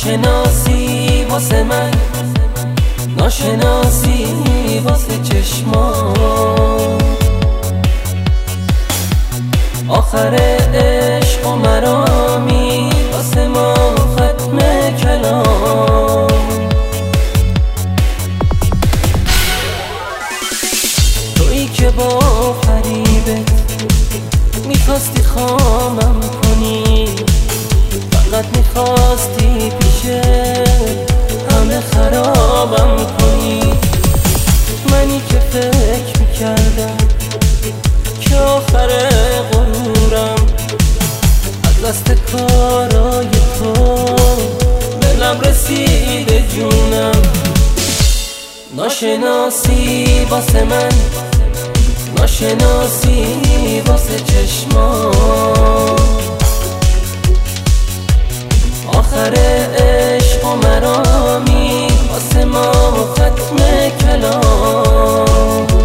ناشناسی واسه من، ناشناسی واسه چشمان. آخر عشق و مرامی واسه ما ختم کلام. تویی که با فریبت میخواستی خامم کنی، فقط میخواستی پیشه همه خرابم کنی. منی که فکر میکردم که آخر غرورم از دست کارای تو دلم رسیده جونم. ناشناسی واسه من، ناشناسی واسه چشمان. آخر عشق و مرامی واسه ما ختم کلام.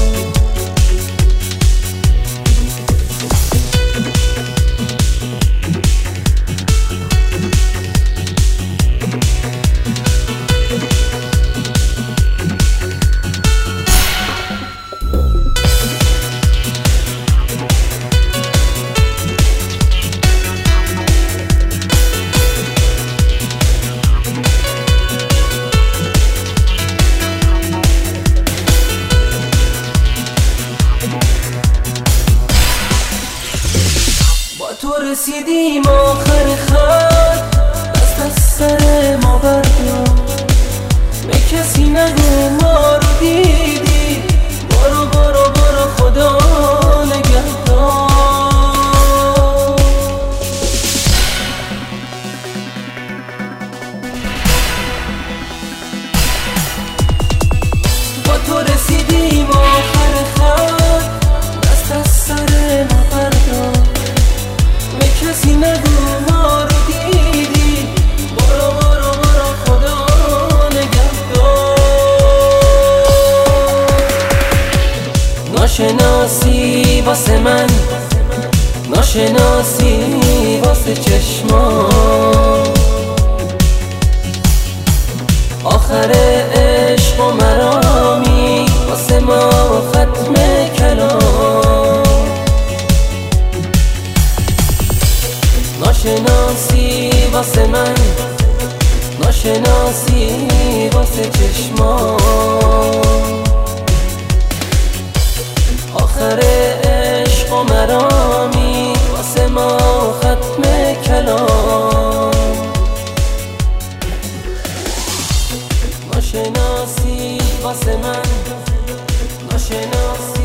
تو رسیدیم آخر خط، دست از سر ما بردار. به کسی نگو ما رو دیدی، برو برو برو خدا نگهدار. با تو رسیدیم آخر خط، دست از سر ما بردار. کسی نگو ما رو دیدی، برو برو برو خدا نگهدار. ناشناسی واسه من، ناشناسی واسه چشمان. آخر عشق و مرامی واسه ما ختم کلام. ناشناسی واسه من، ناشناسی واسه چشمان. آخر عشق و مرامی واسه ما ختم کلام. ناشناسی واسه من، ناشناسی